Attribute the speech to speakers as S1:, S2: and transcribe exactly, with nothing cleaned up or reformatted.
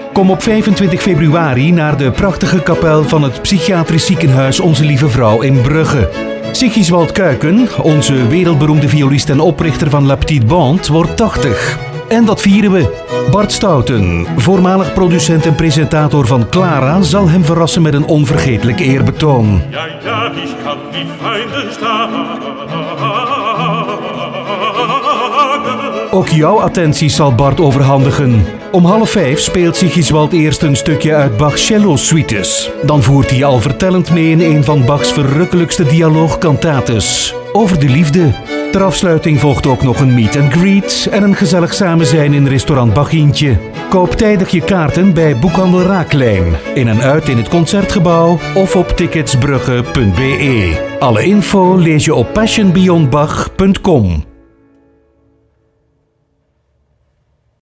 S1: Kom op vijfentwintig februari naar de prachtige kapel van het psychiatrisch ziekenhuis Onze Lieve Vrouw in Brugge. Sigiswald Kuiken, onze wereldberoemde violist en oprichter van La Petite Bande, wordt tachtig. En dat vieren we. Bart Stouten, voormalig producent en presentator van Clara, zal hem verrassen met een onvergetelijk eerbetoon.
S2: Ja, ja, ik kan die vrienden staan.
S1: Ook jouw attentie zal Bart overhandigen. Om half vijf speelt Sigiswald eerst een stukje uit Bach's cello-suites. Dan voert hij al vertellend mee in een van Bach's verrukkelijkste dialoogkantates. Over de liefde. Ter afsluiting volgt ook nog een meet and greet en een gezellig samen zijn in restaurant Bachientje. Koop tijdig je kaarten bij Boekhandel Raaklijn, in en uit in het Concertgebouw of op ticketsbrugge punt be. Alle info lees je op passion beyond bach punt com.